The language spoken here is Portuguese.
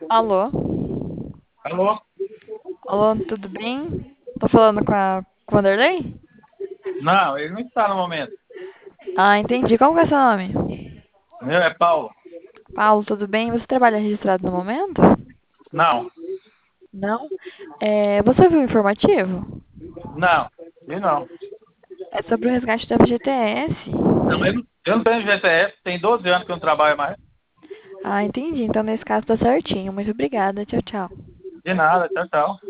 Alô? Alô? Alô, tudo bem? Tô falando com o Vanderlei? Não, ele não está no momento. Ah, entendi. Como que é seu nome? Meu é Paulo. Paulo, tudo bem? Você trabalha registrado no momento? Não, Não? Você viu o informativo? não, ele não. É sobre o resgate da FGTS. Não, eu não tenho GTS, tem 12 anos que eu não trabalho mais. Ah, entendi. Então, nesse caso, tá certinho. Muito obrigada. Tchau, tchau. De nada, tchau, tchau.